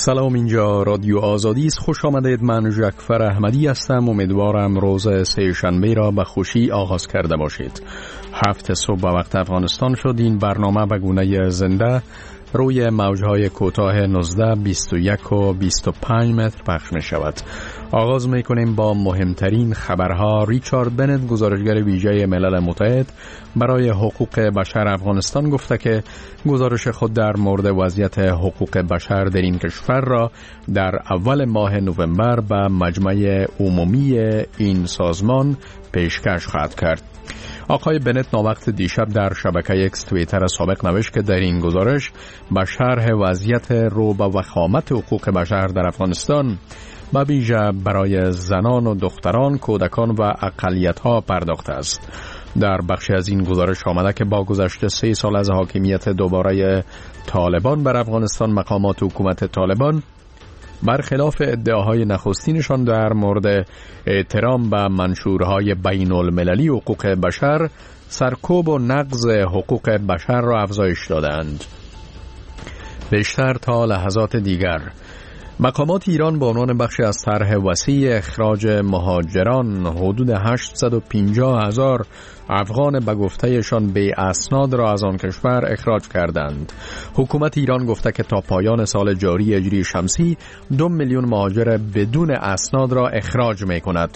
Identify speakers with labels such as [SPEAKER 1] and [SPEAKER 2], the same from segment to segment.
[SPEAKER 1] سلام، اینجا رادیو آزادی است. خوش آمدید. من جعفر احمدی هستم. امیدوارم روز سه شنبه را به خوشی آغاز کرده باشید. 7 صبح به وقت افغانستان شد. این برنامه به گونه زنده روی موجهای کوتاه 19، 21 و 25 متر پخش می شود. آغاز می کنیم با مهمترین خبرها. ریچارد بنت، گزارشگر ویژه ملل متحد برای حقوق بشر افغانستان، گفته که گزارش خود در مورد وضعیت حقوق بشر در این کشور را در اول ماه نوامبر به مجمع عمومی این سازمان پیشکش خواهد کرد. آقای بنت ناوقت دیشب در شبکه اکس توییتر سابق نوشت که در این گزارش به شرح وضعیت رو به وخامت حقوق بشر در افغانستان به ویژه برای زنان و دختران، کودکان و اقلیت‌ها پرداخته است. در بخشی از این گزارش آمده که با گذشت 3 سال از حاکمیت دوباره طالبان بر افغانستان، مقامات حکومت طالبان برخلاف ادعاهای نخستینشان در مورد احترام به منشورهای بین المللی حقوق بشر، سرکوب و نقض حقوق بشر را افزایش دادند. بیشتر تا لحظات دیگر، مقامات ایران به عنوان بخشی از طرح وسیع اخراج مهاجران حدود 850,000 افغان به گفتهشان بی اسناد را از آن کشور اخراج کردند. حکومت ایران گفته که تا پایان سال جاری هجری شمسی 2 میلیون مهاجر بدون اسناد را اخراج می کند.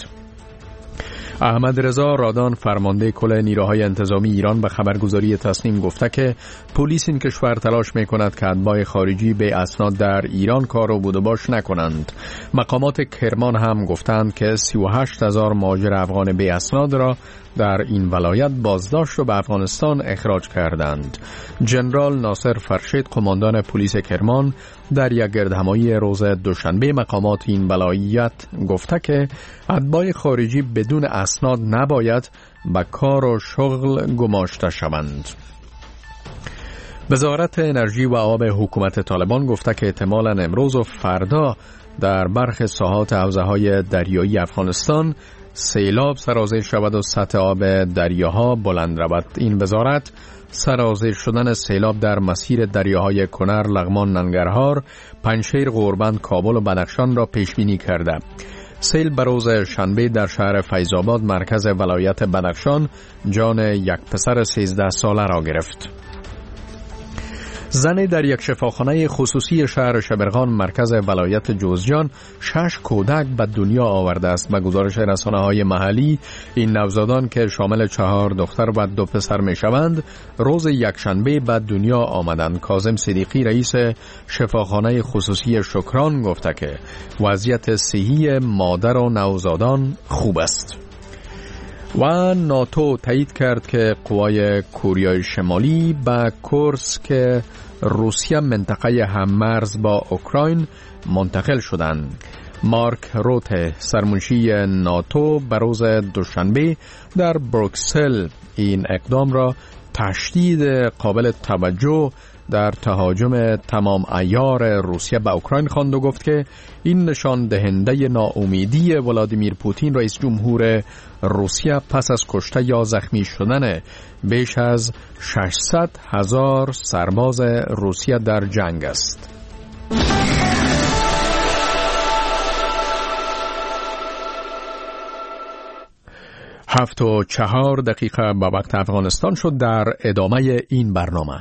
[SPEAKER 1] احمد رضا رادان، فرمانده کل نیروهای انتظامی ایران، به خبرگزاری تصنیم گفته که پلیس این کشور تلاش می کند که اتباع خارجی به اسناد در ایران کار و بود و باش نکنند. مقامات کرمان هم گفتند که 38,000 مهاجر افغان به اسناد را در این ولایت بازداشت و به افغانستان اخراج کردند. جنرال ناصر فرشید، قماندان پلیس کرمان، در یک گردهمایی روز دوشنبه مقامات این ولایت گفته که اتباع خارجی بدون اسناد نباید به کار و شغل گماشته شوند. وزارت انرژی و آب حکومت طالبان گفته که احتمالاً امروز و فردا در برخی ساحات حوزه‌های دریایی افغانستان سیلاب سرازیر شود و سطح آب دریاها بلند رود. این وزارت سرازیر شدن سیلاب در مسیر دریاهای کنر، لغمان، ننگرهار، پنجشیر، غوربند، کابل و بدخشان را پیش بینی کرده. سیل به روز شنبه در شهر فیض‌آباد، مرکز ولایت بدخشان، جان یک پسر 13 ساله را گرفت. زنی در یک شفاخانه خصوصی شهر شبرغان، مرکز ولایت جوزجان، 6 کودک به دنیا آورده است. به گزارش رسانه‌های محلی، این نوزادان که شامل 4 دختر و 2 پسر می شوند، روز یکشنبه به دنیا آمدند. کاظم صدیقی، رئیس شفاخانه خصوصی شکران، گفته که وضعیت صحی مادر و نوزادان خوب است. و ناتو تایید کرد که قوای کوریای شمالی به کورسک روسیه، منطقه هممرز با اوکراین، منتقل شدند. مارک روته، سرمنشی ناتو، به روز دوشنبه در بروکسل این اقدام را تشدید قابل توجه در تهاجم تمام عیار روسیه به اوکراین خواند و گفت که این نشان دهنده ناامیدی ولادیمیر پوتین، رئیس جمهور روسیه، پس از کشته یا زخمی شدن بیش از 600,000 سرباز روسیه در جنگ است. هفت و 4 دقیقه به وقت افغانستان شد. در ادامه این برنامه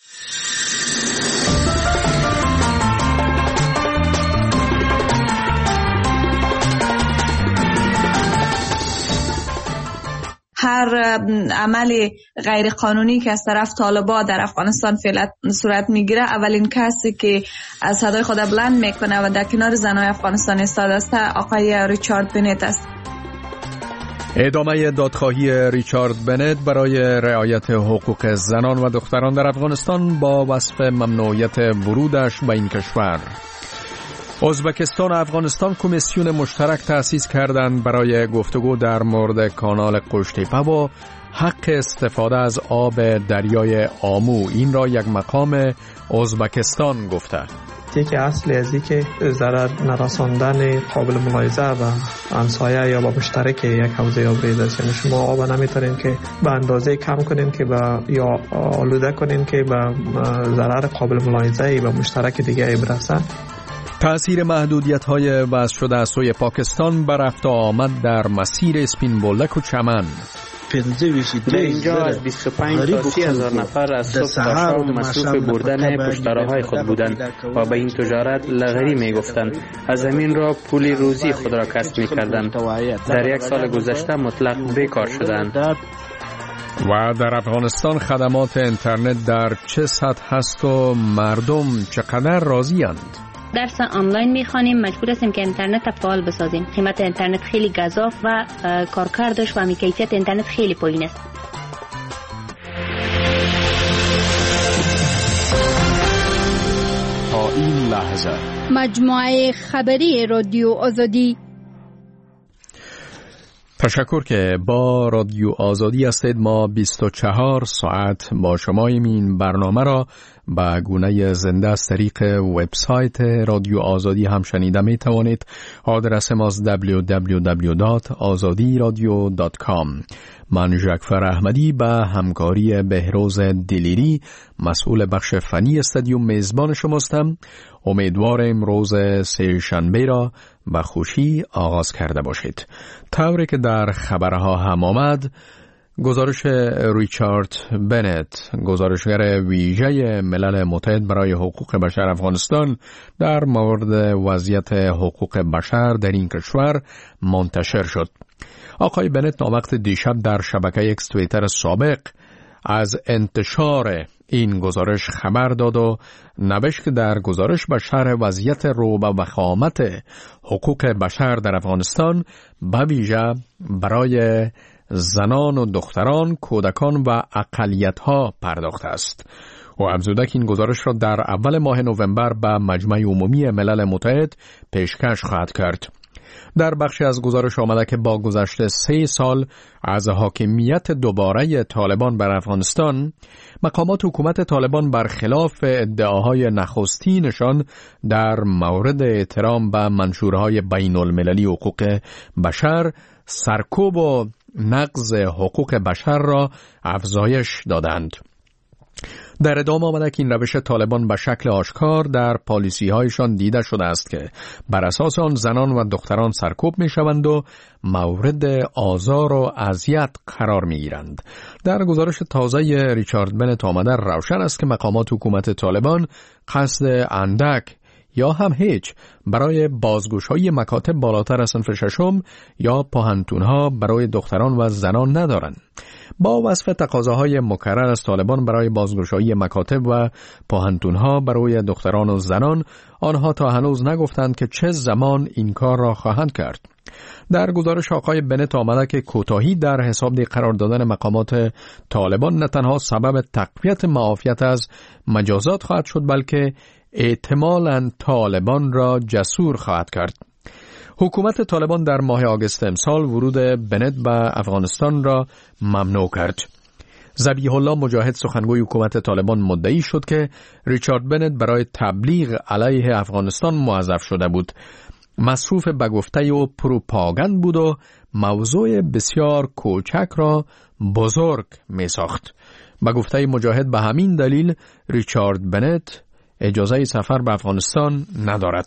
[SPEAKER 2] هر عمل غیر قانونی که از طرف طالبان در افغانستان فعلا صورت میگیره، اولین کسی که صدای خود بلند میکنه و در کنار زنای افغانستان ایستاده است آقای ریچارد بنت است.
[SPEAKER 1] ادامه دادخواهی ریچارد بنت برای رعایت حقوق زنان و دختران در افغانستان با وصف ممنوعیت ورودش به این کشور. ازبکستان و افغانستان کمیسیون مشترک تأسیس کردند برای گفتگو در مورد کانال قشتیپه و حق استفاده از آب دریای آمو. این را یک مقام ازبکستان گفته.
[SPEAKER 3] یکی اصلی از این که ضرر نرساندن قابل ملاحظه و همسایه یا با مشترک یک حوزه آبی است. یعنی شما آب نمیتونین که به اندازه کم کنین که یا آلوده کنین که به ضرر قابل ملاحظه و مشترک دیگه برسه.
[SPEAKER 1] تأثیر محدودیت‌های وضع شده از سوی پاکستان بر رفت و آمد در مسیر اسپین بولک و چمن.
[SPEAKER 4] در اینجا از 25 تا 30,000 نفر از صبح تا شام مصروف بردن پشتراهای خود بودند و به این تجارت لغری می گفتند. از همین را پول روزی خود را کسب می کردند. در یک سال گذشته مطلق بیکار شدند.
[SPEAKER 1] و در افغانستان خدمات اینترنت در چه سطح هست و مردم چقدر راضی اند؟
[SPEAKER 5] درس آنلاین میخوانیم، مجبور هستیم که اینترنت فعال بسازیم. قیمت اینترنت خیلی گزاف و کارکردش و کیفیت اینترنت خیلی پایین است.
[SPEAKER 1] تا این لحظه
[SPEAKER 6] مجموعه خبری رادیو آزادی.
[SPEAKER 1] تشکر که با رادیو آزادی هستید. ما 24 ساعت با شما این برنامه را به گونه زنده از طریق وبسایت رادیو آزادی هم شنیده می توانید. آدرس ما www.azadiradio.com. من جعفر احمدی به همکاری بهروز دلیری مسئول بخش فنی استادیوم میزبان شماستم. امیدوارم روز سه شنبه را به خوشی آغاز کرده باشید. طوری که در خبرها هم آمد، گزارش ریچارد بنت، گزارشگر ویژه ملل متحد برای حقوق بشر افغانستان در مورد وضعیت حقوق بشر در این کشور منتشر شد. آقای بنت ناوقت دیشب در شبکه اکس توییتر سابق از انتشار این گزارش خبر داد و نوشت که در گزارش به شرح وضعیت رو و وخامت حقوق بشر در افغانستان به ویژه برای زنان و دختران، کودکان و اقلیت‌ها پرداخته است. و افزوده که این گزارش را در اول ماه نوامبر به مجمع عمومی ملل متحد پیشکش خواهد کرد. در بخشی از گزارش آمده که با گذشت 3 سال از حاکمیت دوباره طالبان بر افغانستان، مقامات حکومت طالبان برخلاف ادعاهای نخستینشان در مورد احترام به منشورهای بین المللی حقوق بشر، سرکوب و نقض حقوق بشر را افزایش دادند. در ادامه آمده که این روش طالبان به شکل آشکار در پالیسی هایشان دیده شده است که بر اساس آن زنان و دختران سرکوب می شوند و مورد آزار و اذیت قرار می گیرند. در گزارش تازه ریچارد بنت آمده روشن است که مقامات حکومت طالبان قصد اندک یا هم هیچ برای بازگوش‌های مکاتب بالاتر از صنف ششم یا پاهنتون‌ها برای دختران و زنان ندارند. با وصف تقاضاهای مکرر از طالبان برای بازگشایی مکاتب و پاهنتون‌ها برای دختران و زنان، آنها تا هنوز نگفتند که چه زمان این کار را خواهند کرد. در گزارش آقای بنت آمده که کوتاهی در حسابدهی قرار دادن مقامات طالبان نه تنها سبب تقویت معافیت از مجازات خواهد شد، بلکه احتمالاً طالبان را جسور خواهد کرد. حکومت طالبان در ماه آگوست امسال ورود بنت به افغانستان را ممنوع کرد. ذبیح الله مجاهد سخنگوی حکومت طالبان مدعی شد که ریچارد بنت برای تبلیغ علیه افغانستان موظف شده بود. مصروف به گفته و پروپاگاند بود و موضوع بسیار کوچک را بزرگ می ساخت. به گفته مجاهد به همین دلیل ریچارد بنت اجازه سفر به افغانستان ندارد.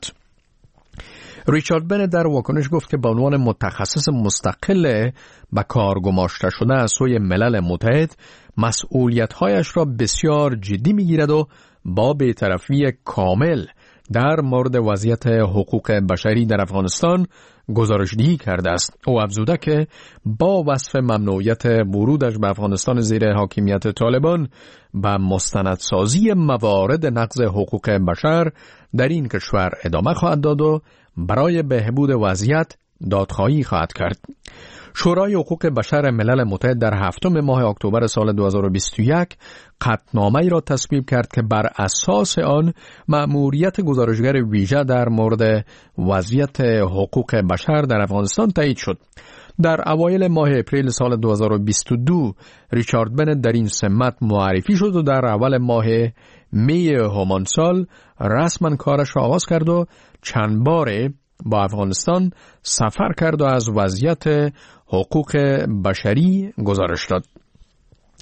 [SPEAKER 1] ریچارد بنت در واکنش گفت که به عنوان متخصص مستقل به کار گماشته شده از سوی ملل متحد مسئولیت‌هایش را بسیار جدی می‌گیرد و با بی‌طرفی کامل در مورد وضعیت حقوق بشری در افغانستان گزارشدهی کرده است. او افزوده که با وصف ممنوعیت ورودش به افغانستان زیر حاکمیت طالبان به مستندسازی موارد نقض حقوق بشر در این کشور ادامه خواهد داد و برای بهبود وضعیت دادخواهی خواهد کرد. شورای حقوق بشر ملل متحد در 7 ماه اکتبر سال 2021 قطعنامه‌ای را تصویب کرد که بر اساس آن مأموریت گزارشگر ویژه در مورد وضعیت حقوق بشر در افغانستان تایید شد. در اوایل ماه اپریل سال 2022 ریچارد بنت در این سمت معرفی شد و در اول ماه می همان سال رسما کارش را آغاز کرد و چند باره با افغانستان سفر کرد و از وضعیت حقوق بشری گزارش داد.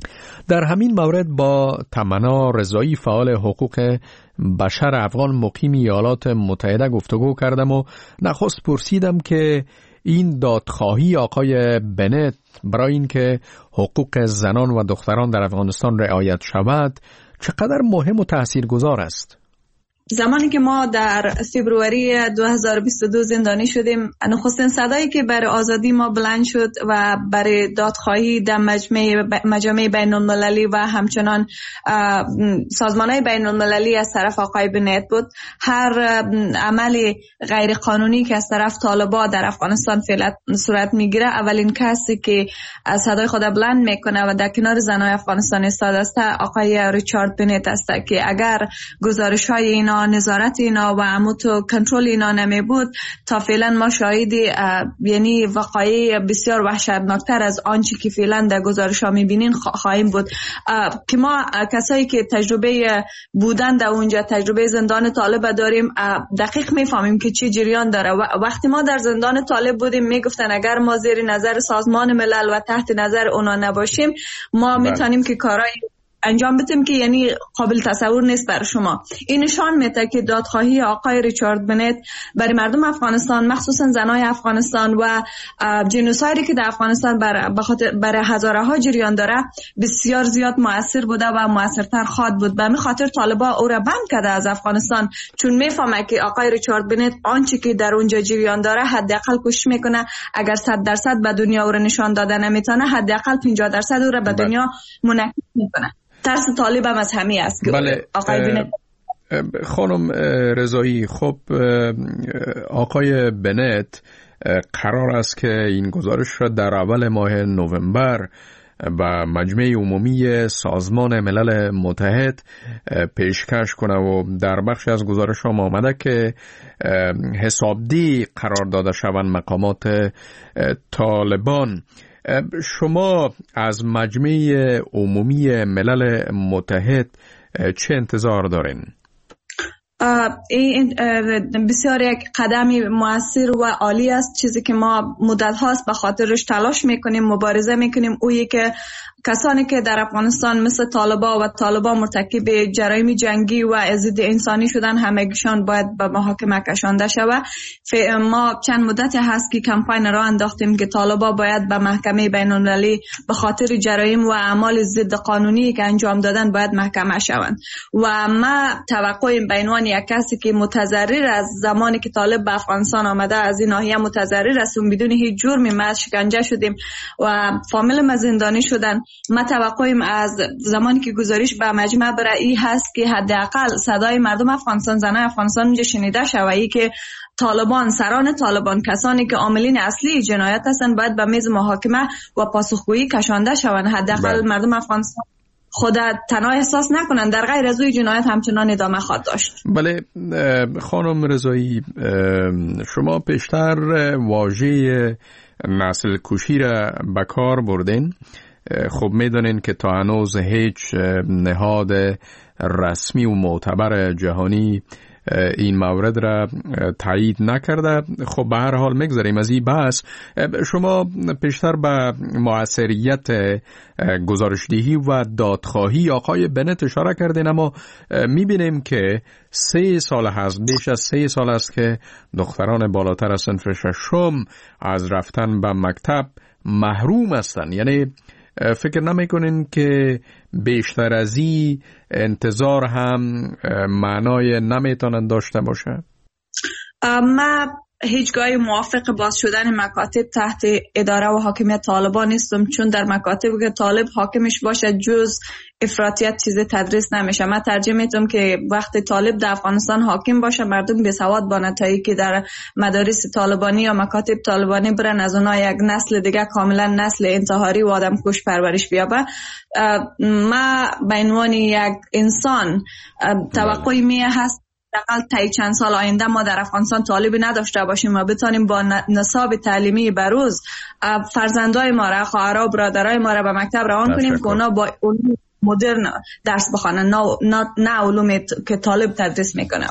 [SPEAKER 1] در همین مورد با تمنا رضایی فعال حقوق بشر افغان مقیم ایالات متحده گفتگو کردم و نخست پرسیدم که این دادخواهی آقای بنت برای این که حقوق زنان و دختران در افغانستان رعایت شود چقدر مهم و تاثیرگذار است.
[SPEAKER 2] زمانی که ما در فبروری 2022 زندانی شدیم، نخستین صدایی که برای آزادی ما بلند شد و برای دادخواهی در مجامع بین المللی و همچنان سازمان‌های بین المللی از طرف آقای بنت بود. هر عمل غیر قانونی که از طرف طالبان در افغانستان فعلا صورت میگیره، اولین کسی که صدای خود بلند میکنه و در کنار زنای افغانستان ایستاده است آقای ریچارد بنت است که اگر گزارش‌های اینا، نظارت اینا و عموتو کنترل اینا نمی بود، تا فعلا ما شاهدی یعنی وقایع بسیار وحشتناکتر از آنچه که فعلا در گزارش ها میبینین خواهیم بود. که ما کسایی که تجربه بودن در اونجا، تجربه زندان طالب داریم، دقیق میفهمیم که چی جریان داره. وقتی ما در زندان طالب بودیم میگفتن اگر ما زیر نظر سازمان ملل و تحت نظر اونا نباشیم ما میتونیم که کارهای انجام بدیم که یعنی قابل تصور نیست برای شما. این نشان میده که دادخواهی آقای ریچارد بنت برای مردم افغانستان، مخصوصا زنای افغانستان و جنوسایدی که در افغانستان برای هزاره ها جریان داره بسیار زیاد مؤثر بوده و مؤثرتر خواهد بود. به همین خاطر طالبان او را بند کرده از افغانستان، چون میفهمه که آقای ریچارد بنت آنچه که در اونجا جریان داره حداقل کوشش میکنه اگر 100% به دنیا او را نشان داده نمیتونه، حداقل 50% او را به دنیا منعکس میکنه. ترس طالب هم از همین است که آقای بنت.
[SPEAKER 1] خانم رضایی، خب آقای بنت قرار است که این گزارش را در اول ماه نوامبر و مجمع عمومی سازمان ملل متحد پیشکش کنه و در بخش از گزارش هم آمده که حسابدهی قرار داده شوند مقامات طالبان. شما از مجمع عمومی ملل متحد چه انتظار دارین؟
[SPEAKER 2] این بسیار یک قدمی مؤثر و عالی است، چیزی که ما مدت هاست به خاطرش تلاش میکنیم، مبارزه میکنیم. اویی که کسانی که در افغانستان مثل طالبان مرتکب جرایم جنگی و ضد انسانی شدن، همگیشان باید به محاکمه کشانده شود. ما چند مدتی هست که کمپین را انداختیم که طالبان باید به محکمه بین المللی به خاطر جرایم و اعمال ضد قانونی که انجام دادن باید محکمه شوند. و ما توقعیم به عنوان یک کسی که متضرر از زمانی که طالب به افغانستان آمده از این ناحیه متضرر هستیم، بدون هیچ جرمی ما شکنجه شدیم و فامیل ما زندانی شدن. ما توقعیم از زمانی که گزارش به مجمع برای هست که حداقل صدای مردم افغانستان، زنای افغانستان اونجا شنیده شود که طالبان، سران طالبان، کسانی که عاملین اصلی جنایت هستند باید به میز محاکمه و پاسخگویی کشانده شوند. حداقل مردم افغانستان خود تنها احساس نکنند در غیر از اوی جنایت همچنان ادامه خواهد داشت.
[SPEAKER 1] بله خانم رضایی، شما پیشتر واژه نسل کشی را به کار بردین. خب میدونین که تا هنوز هیچ نهاد رسمی و معتبر جهانی این مورد را تایید نکرده. خب به هر حال میگذاریم از این بحث. شما پیشتر به موثریت گزارشدهی و دادخواهی آقای بنت اشاره کردین، اما میبینیم که 3 سال هست، بیش از 3 سال است که دختران بالاتر از صنف ششم از رفتن به مکتب محروم هستند. یعنی فکر نمیکنین که بیشتر از این انتظار هم معنای نمیتونن داشته باشه؟
[SPEAKER 2] ما هیچگاه موافق باز شدن مکاتب تحت اداره و حاکمیت طالبان نیستم، چون در مکاتب که طالب حاکمش باشه جز افراطیت چیز تدریس نمیشه. من ترجیح میدم که وقتی طالب در افغانستان حاکم باشه مردم بی سواد بانه تا که در مدارس طالبانی یا مکاتب طالبانی برن از اونها یک نسل دیگه کاملا نسل انتحاری و آدم کش پرورش بیابه. ما به عنوان یک انسان توقعی می هست حداقل تا چند سال آینده ما در افغانستان طالبی نداشته باشیم و بتانیم با نصاب تعلیمی بروز فرزندای ما را، خواهرها و برادرای ما را به مکتب روان کنیم که اونا با علوم مدرن درس بخوانن، نه علوم که طالب تدریس میکنه.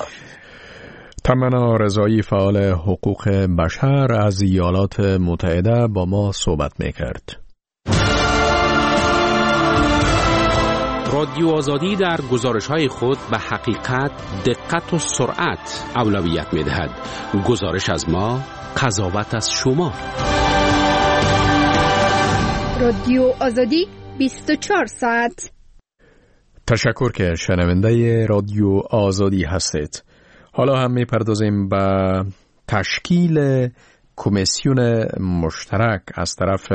[SPEAKER 1] تمنا رضایی فعال حقوق بشر از ایالات متحده با ما صحبت میکرد.
[SPEAKER 7] رادیو آزادی در گزارش‌های خود به حقیقت، دقت و سرعت اولویت می‌دهد. گزارش از ما، قضاوت از شما.
[SPEAKER 6] رادیو آزادی 24 ساعت.
[SPEAKER 1] تشکر که شنونده رادیو آزادی هستید. حالا هم می‌پردازیم به تشکیل کمیسیون مشترک از طرف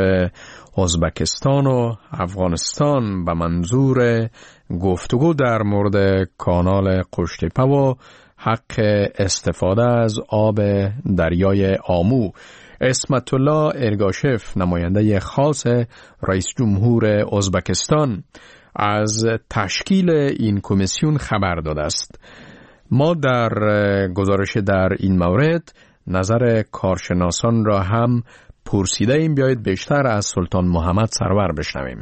[SPEAKER 1] ازبکستان و افغانستان به منظور گفتگو در مورد کانال قشتیپه و حق استفاده از آب دریای آمو. اسمت الله ارگاشف، نماینده خاص رئیس جمهور ازبکستان، از تشکیل این کمیسیون خبر داده است. ما در گزارش در این مورد نظر کارشناسان را هم پرسیده ایم. بیایید بیشتر از سلطان محمد سرور بشنویم.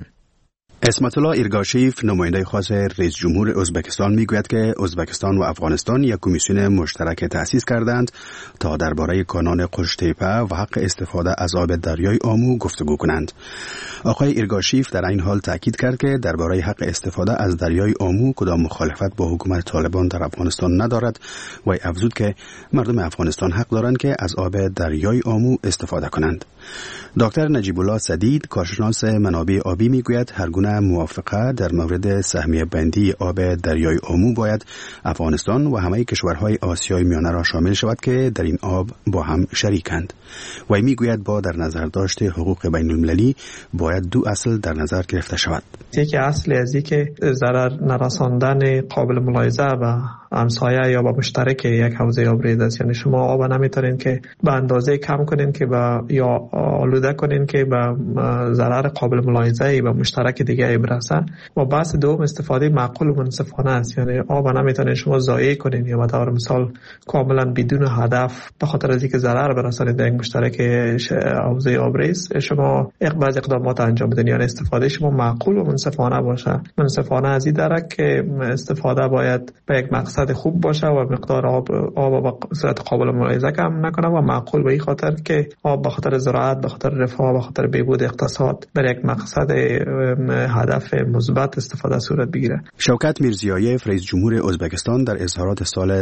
[SPEAKER 8] اسمت الله ارگاشیف، نماینده خاص رئیس جمهور ازبکستان، میگوید که ازبکستان و افغانستان یک کمیسیون مشترک تأسیس کردند تا درباره کانال قشتیپه و حق استفاده از آب دریای آمو گفتگو کنند. آقای ارگاشیف در این حال تاکید کرد که درباره حق استفاده از دریای آمو کدام مخالفت با حکومت طالبان در افغانستان ندارد و افزود که مردم افغانستان حق دارند که از آب دریای آمو استفاده کنند. دکتر نجیب الله سدید، کارشناس منابع آبی، میگوید هر گونه موافقه در مورد سهمیه بندی آب دریای آمو باید افغانستان و همه کشورهای آسیای میانه را شامل شود که در این آب با هم شریکند. و میگوید با در نظر داشت حقوق بین المللی باید دو اصل در نظر گرفته شود.
[SPEAKER 3] یکی اصل از این که ضرر نرساندن قابل ملاحظه و همسایه یا با مشترک یک حوزه آبریز است. یعنی شما آب نمیتونین که به اندازه کم کنین که یا آلوده کنین که به ضرر قابل ملاحظه به مشترک دیگه برسه. و بحث دوم استفاده معقول و منصفانه است. یعنی آب نمیتونین شما ضایع کنین یا به طور مثال کاملا بدون هدف به خاطر از اینکه ضرر برسانید به یک مشترک حوزه آبریز شما بعضی اقدامات انجام بدین. یعنی استفاده شما معقول و منصفانه باشه. منصفانه از این درک که استفاده باید به یک مقصد خوب باشه و مقدار آب به صورت قابل ملاحظه کم نکنه و معقول به این خاطر که آب به خاطر زراعت، به خاطر رفاه، به خاطر بهبود اقتصاد برای یک مقصد هدف مثبت استفاده صورت بگیره.
[SPEAKER 8] شوکت میرزیایف، رئیس جمهور ازبکستان، در اظهارات سال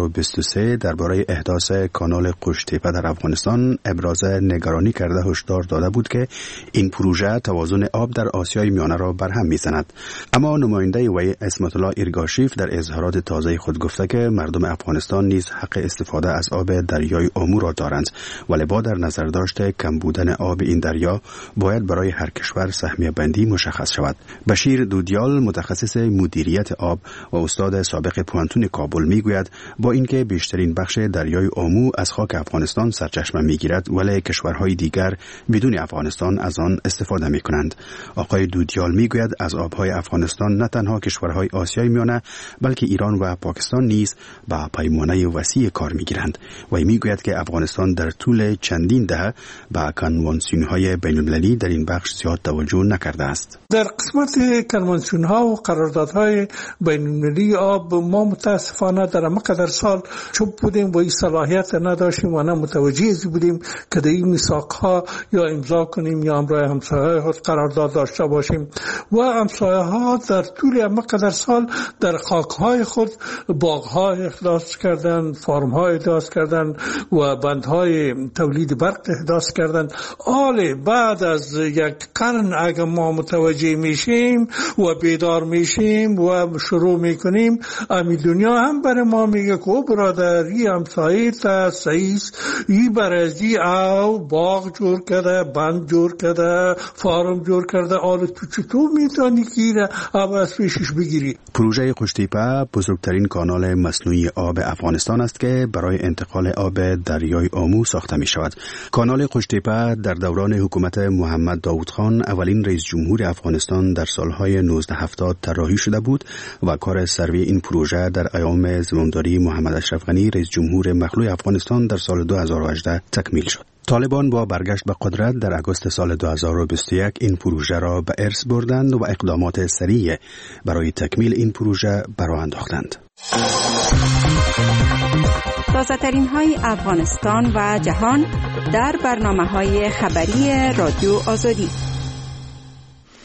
[SPEAKER 8] 2023 درباره احداث کانال قشتیپه در افغانستان ابراز نگرانی کرده هشدار داده بود که این پروژه توازن آب در آسیای میانه را برهم میزند. اما نماینده وی اسمت الله ارگاشیف در اظهارات تازه خود گفته که مردم افغانستان نیز حق استفاده از آب دریای آمو را دارند، ولی با در نظر داشته کم بودن آب این دریا باید برای هر کشور سهمیه بندی مشخص شود. بشیر دودیال، متخصص مدیریت آب و استاد سابق پوانتون کابل، میگوید با اینکه بیشترین بخش دریای آمو از خاک افغانستان سرچشمه میگیرد، ولی کشورهای دیگر بدون افغانستان از آن استفاده میکنند. آقای دودیال میگوید از آبهای افغانستان نه تنها کشورهای آسیای میانه بلکه ایران و پاکستان نیز با پیمانه وسیع کار میگیرند و میگوید که افغانستان در طول چندین دهه با کنوانسیون‌های بین‌المللی در این بخش زیاد توجه نکرده است.
[SPEAKER 9] در قسمت کنوانسیون‌ها و قراردادهای بین‌المللی آب ما متاسفانه در مقدار سال چوب بودیم و این صلاحیت نداشتیم و نه متوجه بودیم که در این میثاق‌ها یا امضا کنیم یا همراه همسایه‌های خود قرارداد داشته باشیم و همسایه‌ها در طول مقدار سال در خاک‌های خود باغ‌ها احداث کردن، فارم‌ها احداث کردن و بندهای تولید برق احداث کردن. حالا بعد از یک قرن اگر ما متوجه میشیم و بیدار میشیم و شروع میکنیم، امی دنیا هم برای ما میگه که برادری همسایه تا سعیس ای برازی او باغ جور کرده، بند جور کرده، فارم جور کرده، حالا تو چطور میتونی گیره او از پیشش بگیری؟
[SPEAKER 8] پروژه قشتیپه بزرگترین کانال مصنوعی آب افغانستان است که برای انتقال آب دریای آمو ساخته می شود. کانال قشتیپه در دوران حکومت محمد داود خان، اولین رئیس جمهور افغانستان، در سالهای 1970 طراحی شده بود و کار سروی این پروژه در ایام زمامداری محمد اشرف غنی رئیس جمهور مخلوع افغانستان در سال 2018 تکمیل شد. طالبان با برگشت به قدرت در آگوست سال 2021 این پروژه را به ارث بردند و اقدامات سریع برای تکمیل این پروژه برآ انداختند.
[SPEAKER 10] تازه‌ترین های افغانستان و جهان در برنامه‌های خبری رادیو آزادی.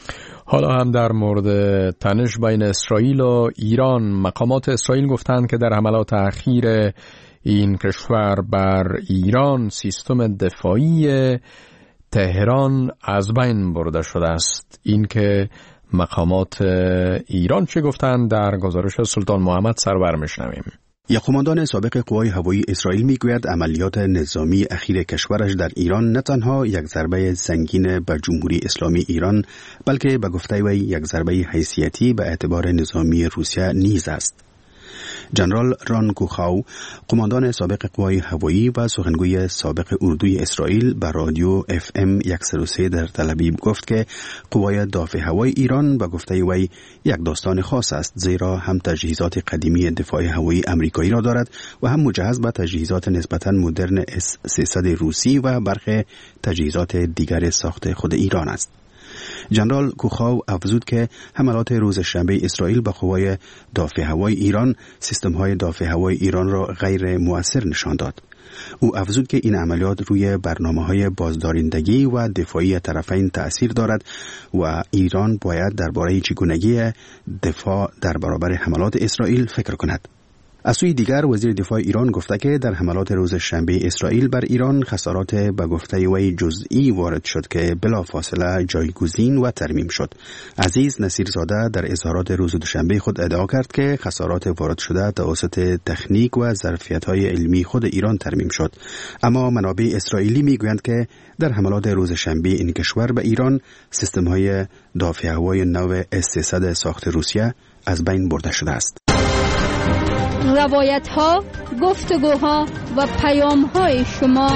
[SPEAKER 1] حالا هم در مورد تنش بین اسرائیل و ایران، مقامات اسرائیل گفتند که در حملات اخیر این کشور بر ایران سیستم دفاعی تهران از بین برده شده است. این که مقامات ایران چه گفتند در گزارش سلطان محمد سرور میشنویم.
[SPEAKER 8] یک قماندان سابق قوای هوایی اسرائیل میگوید عملیات نظامی اخیر کشورش در ایران نه تنها یک ضربه سنگین به جمهوری اسلامی ایران، بلکه به گفته وی یک ضربه حیثیتی به اعتبار نظامی روسیه نیز است. جنرال ران کوخاو، قماندان سابق قوای هوایی و سخنگوی سابق اردوی اسرائیل، به رادیو FM 103 در تل ابیب گفت که قوای دفاع هوایی ایران به گفته وی یک داستان خاص است، زیرا هم تجهیزات قدیمی دفاع هوایی امریکایی را دارد و هم مجهز به تجهیزات نسبتاً مدرن S-300 روسی و برخی تجهیزات دیگر ساخت خود ایران است. جنرال کوخاو افزود که حملات روز شنبه اسرائیل به قوای دفاع هوایی ایران سیستم‌های دفاع هوایی ایران را غیر مؤثر نشان داد. او افزود که این عملیات روی برنامه‌های بازدارندگی و دفاعی طرفین تأثیر دارد و ایران باید درباره چگونگی دفاع در برابر حملات اسرائیل فکر کند. از سوی دیگر وزیر دفاع ایران گفته که در حملات روز شنبه اسرائیل بر ایران خسارات به گفته وی جزئی وارد شد که بلافاصله جایگزین و ترمیم شد. عزیز نصیرزاده در اظهارات روز دوشنبه خود ادعا کرد که خسارات وارد شده توسط تکنیک و ظرفیت‌های علمی خود ایران ترمیم شد، اما منابع اسرائیلی میگویند که در حملات روز شنبه این کشور به ایران سیستم‌های دفاع هوایی نو S-300 ساخت روسیه از بین برده شده است.
[SPEAKER 6] روایت‌ها، گفتگوها و پیام‌های شما.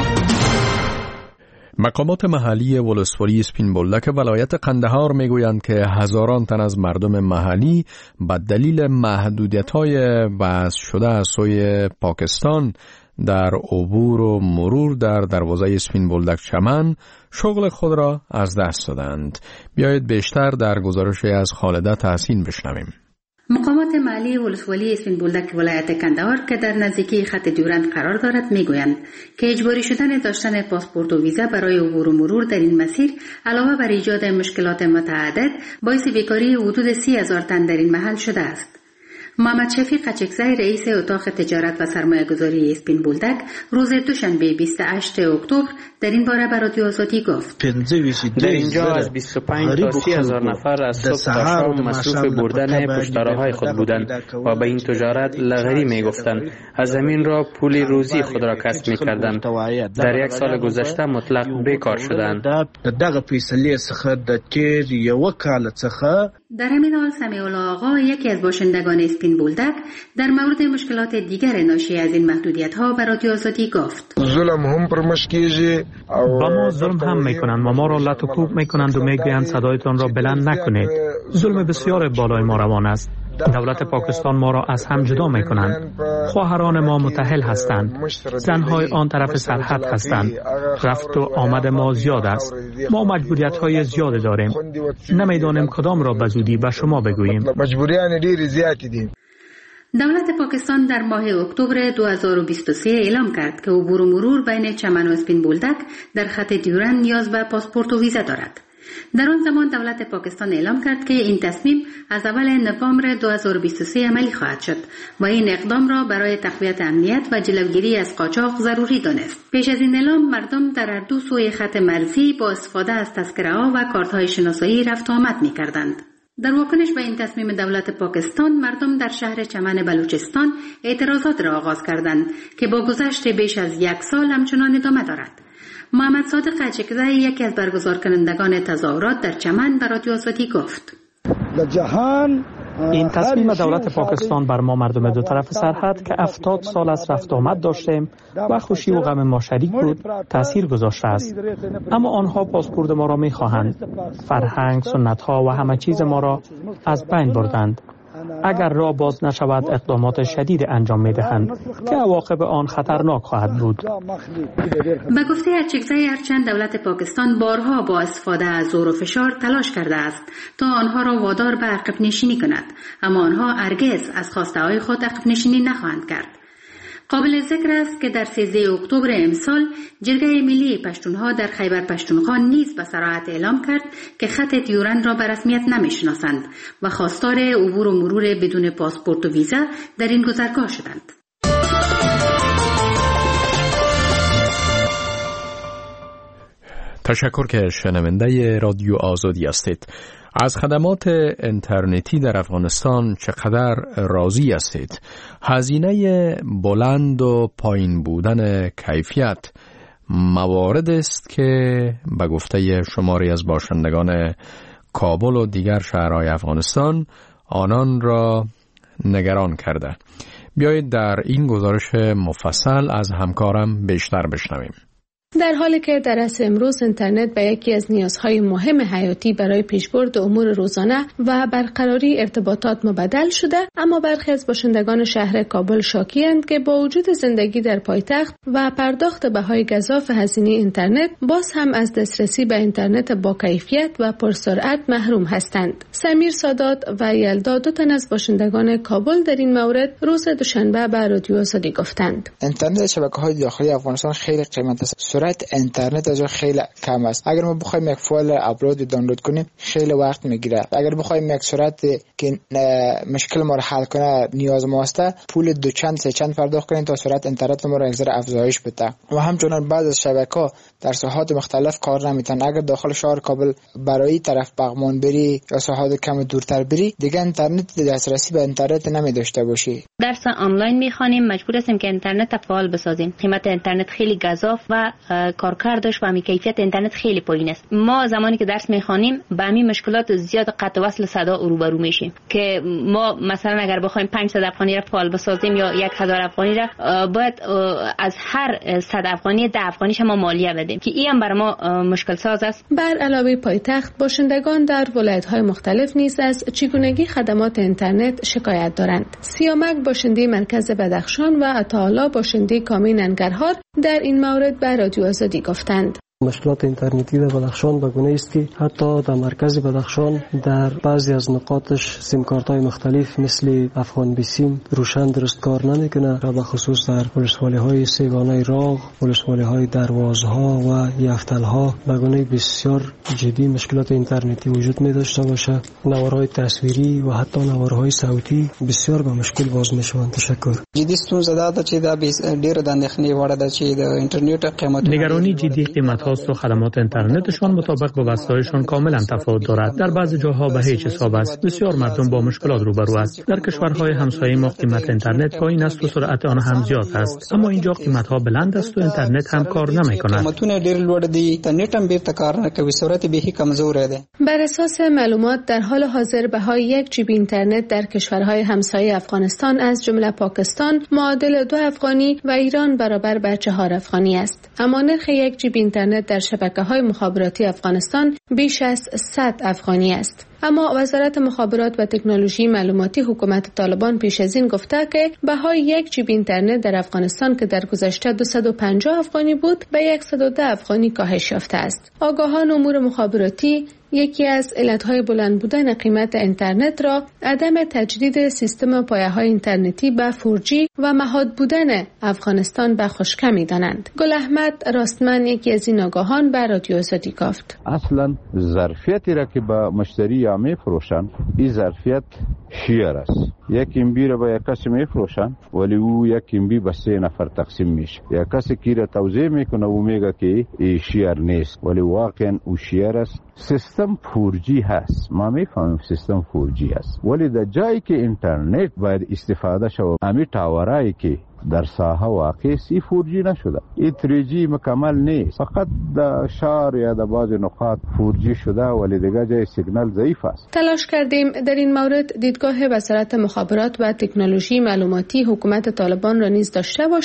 [SPEAKER 1] مقامات محلی ولسوالی اسپین بولدک ولایت قندهار میگویند که هزاران تن از مردم محلی به دلیل محدودیت‌های وضع شده از سوی پاکستان در عبور و مرور در دروازه اسپین بولدک چمن شغل خود را از دست دادند. بیایید بیشتر در گزارشی از خالده تحسین بشنویم.
[SPEAKER 5] مقامات محلی ولسوالی اسپین بولدک ولایت قندهار که در نزدیکی خط دیورند قرار دارد میگویند که اجباری شدن داشتن پاسپورت و ویزا برای عبور و مرور در این مسیر علاوه بر ایجاد مشکلات متعدد باعث بیکاری حدود 30,000 تن در این محل شده است. محمد شفیق قچکزی رئیس اتاق تجارت و سرمایه‌گذاری اسپین بولدک روز دوشنبه 28 اکتبر در این باره به رادیو آزادی گفت:
[SPEAKER 4] در اینجا از 25 تا 30,000 نفر از صبح تا شام مصروف بردن پشتراهای خود بودند و به این تجارت لغری میگفتند. از زمین را پول روزی خود را کسب میکردند. در یک سال گذشته مطلق بیکار شدند.
[SPEAKER 5] در همین حال سمیع الله آقا، یکی از باشندگان اسپین بولدک، در مورد مشکلات دیگر ناشی از این محدودیت‌ها به رادیو آزادی گفت:
[SPEAKER 11] با ما ظلم هم میکنند و ما را لط و کوب میکنند و میگویند صدایتان را بلند نکنید. ظلم بسیار بالای ما روان است. دولت پاکستان ما را از هم جدا میکنند. خواهران ما متأهل هستند. زنهای آن طرف سرحد هستند. رفت و آمد ما زیاد است. ما مجبوریت‌های زیاد داریم. نمیدانیم کدام را به زودی به شما بگوییم.
[SPEAKER 5] دولت پاکستان در ماه اکتبر 2023 اعلام کرد که عبور و مرور بین چمن و اسپین بولدک در خط دیورند نیاز به پاسپورت و ویزا دارد. در آن زمان دولت پاکستان اعلام کرد که این تصمیم از اول نوامبر 2023 عملی خواهد شد و این اقدام را برای تقویت امنیت و جلوگیری از قاچاق ضروری دانست. پیش از این اعلام مردم در هر دو سوی خط مرزی با استفاده از تذکره‌ها و کارت‌های شناسایی رفت و آمد می‌کردند. در واکنش به این تصمیم دولت پاکستان، مردم در شهر چمن بلوچستان اعتراضات را آغاز کردند که با گذشت بیش از یک سال همچنان ادامه دارد. محمد صادق قچکزی، یکی از برگزار کنندگان تظاهرات در چمن، به رادیو آزادی گفت:
[SPEAKER 11] این تصمیم دولت پاکستان بر ما مردم دو طرف سرحد که 70 سال از رفت آمد داشتیم و خوشی و غم ما شریک بود تأثیر گذاشته است. اما آنها پاسپورت ما را می‌خواهند. فرهنگ، سنت‌ها و همه چیز ما را از بین بردند. اگر راه باز نشود اقدامات شدید انجام می‌دهند که عواقب آن خطرناک خواهد بود.
[SPEAKER 5] به گفته قچکزی، هرچند دولت پاکستان بارها با استفاده از زور و فشار تلاش کرده است تا آنها را وادار به عقب نشینی کند، اما آنها هرگز از خواسته‌های خود عقب نشینی نخواهند کرد. قابل ذکر است که در 13 اکتبر امسال جرگه ملی پشتونها در خیبر پشتونخوا نیز به صراحت اعلام کرد که خط دیورند را به رسمیت نمی‌شناسند و خواستار عبور و مرور بدون پاسپورت و ویزا در این گذرگاه شدند.
[SPEAKER 1] تشکر که شنونده رادیو آزادی هستید. از خدمات اینترنتی در افغانستان چقدر راضی هستید؟ هزینه بلند و پایین بودن کیفیت موارد است که به گفته شماری از باشندگان کابل و دیگر شهرهای افغانستان آنان را نگران کرده. بیایید در این گزارش مفصل از همکارم بیشتر بشنویم.
[SPEAKER 12] در حالی که در عصر امروز اینترنت به یکی از نیازهای مهم حیاتی برای پیشبرد امور روزانه و برقراری ارتباطات مبدل شده، اما برخی از باشندگان شهر کابل شاکی‌اند که با وجود زندگی در پایتخت و پرداخت بهای گزاف هزینه اینترنت باز هم از دسترسی به اینترنت با کیفیت و پرسرعت محروم هستند. سمیر سادات و یلدا، دو تن از باشندگان کابل، در این مورد روز دوشنبه به رادیو آزادی گفتند.
[SPEAKER 13] اینترنت شبکه‌های داخلی افغانستان خیلی قیمت است. سرعت اینترنت از خیلی کم است. اگر ما بخوایم یک فایل آپلود دانلود کنیم خیلی وقت میگیره. اگر بخوایم یک سرعت که مشکل ما رو حل کنه نیاز ما است، پول دو چند سه چند پرداخت کنیم تا سرعت اینترنت ما رو یک ذره افزایش بده. و همچنین بعض از شبکه‌ها در ساحات مختلف کار نمیتونن. اگر داخل شهر کابل برای طرف بغمان بری یا ساحات کم دورتر بری، دیگه اینترنت دسترسی به اینترنت نمیداشته باشی.
[SPEAKER 14] درس آنلاین میخوانیم، مجبور هستیم که اینترنت فعال بسازیم. قیمت اینترنت خیلی گزاف و کارکردش و همین کیفیت اینترنت خیلی پایین است. ما زمانی که درس میخوانیم با همین مشکلات زیاد قطع وصل صدا روبرو میشیم که ما مثلا اگر بخوایم 500 افغانی را فعال بسازیم یا 1000 افغانی را، باید از هر 100 افغانی 10 افغانیش ما مالیه بدیم که این هم برای ما مشکل ساز است.
[SPEAKER 12] بر علاوه پایتخت، باشندگان در ولایت‌های مختلف نیز از چگونگی خدمات اینترنت شکایت دارند. سیامک باشنده مرکز بدخشان و عطاالله باشنده کامی ننگرهار در این مورد به رادیو آزادی گفتند.
[SPEAKER 15] مشکلات اینترنتی در بدخشان به گونه است که حتی در مرکز بدخشان در بعضی از نقاطش سیم کارت های مختلف مثل افغان بی سیم روشن درست کار نمیکنه و به خصوص در ولسوالی های سیگانه راغ، ولسوالی های دروازها و یفتل ها به گونه بسیار جدی مشکلات اینترنتی وجود می داشته باشه. نوارهای تصویری و حتی نوارهای صوتی بسیار به مشکل باز میشوند. تشکر.
[SPEAKER 16] جدی ستونزه ده چې دا ډیر د اندېښنې وړ ده چې د اینترنت قیمت
[SPEAKER 11] نگرانی جدی قیمت و خدمات اینترنتشان مطابق با بسته‌هایشان کاملا تفاوت دارد. در بعضی جاها به هیچ حساب است. بسیار مردم با مشکلات روبرو است. در کشورهای همسایه ما قیمت اینترنت پایین است و سرعت آن هم زیاد است، اما اینجا قیمت‌ها بلند است و اینترنت هم کار نمی‌کند.
[SPEAKER 16] قیمتونه ډیر لوړ دي، اینترنت هم بیرته کار نه کوي، سرعت به کمزور ده.
[SPEAKER 12] بر اساس معلومات در حال حاضر بهای 1 جیب اینترنت در کشورهای همسایه افغانستان از جمله پاکستان معادل 2 افغانی و ایران برابر به 4 افغانی است. اما نرخ 1 جیب اینترنت در شبکه‌های مخابراتی افغانستان بیش از 100 افغانی است. اما وزارت مخابرات و تکنولوژی معلوماتی حکومت طالبان پیش از این گفته که بهای 1 جیب اینترنت در افغانستان که در گذشته 250 افغانی بود به 110 افغانی کاهش یافته است. آگاهان امور مخابراتی یکی از علتهای بلند بودن قیمت اینترنت را عدم تجدید سیستم پایه‌های اینترنتی به 4G و مهاد بودن افغانستان به خشکه می‌دانند. گل احمد راستمن یکی از این آگاهان به رادیو آزادی گفت:
[SPEAKER 17] اصلا ظرفیتی را که به مشتری یا می‌فروشند این ظرفیت شیر است. یک امبی را به یک کسی می‌فروشند ولی او یک امبی به 3 نفر تقسیم میشه. یک کسی کی را توزیع میکنه و میگه که این شیر نیست ولی واقعا او شیر است. سیستم 4G هست، ما میفهمیم سیستم 4G هست ولی در جایی که اینترنت باید استفاده شود امی تاورایی که در ساحه واقع سی 4G نشده، این 3G مکمل نیست، فقط در شهر یا در بعض نقاط 4G شده ولی دیگه جای سیگنال ضعیف است.
[SPEAKER 12] تلاش کردیم در این مورد دیدگاه وزارت مخابرات و تکنولوژی معلوماتی حکومت طالبان را نیز داشته باشیم،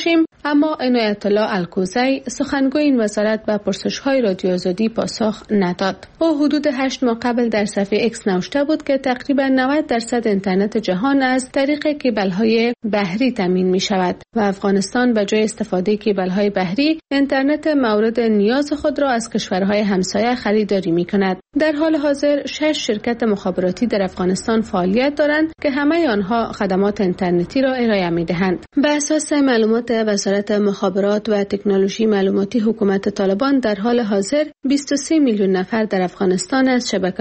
[SPEAKER 12] اما عنایت الله الکوزی سخنگوی این وزارت به پرسش‌های رادیو آزادی پاسخ نداد. او حدود 8 ماه قبل در صفحه اکس نوشته بود که تقریبا 90% اینترنت جهان از طریق کیبل‌های بحری تامین می‌شود و افغانستان به جای استفاده کیبل‌های بحری اینترنت مورد نیاز خود را از کشورهای همسایه خریداری می‌کند. در حال حاضر 6 شرکت مخابراتی در افغانستان فعالیت دارند که همه آنها خدمات اینترنتی را ارائه می‌دهند. به اساس معلومات وزارت مخابرات و تکنولوژی معلوماتی حکومت طالبان در حال حاضر 23 میلیون نفر در افغانستان از شبکه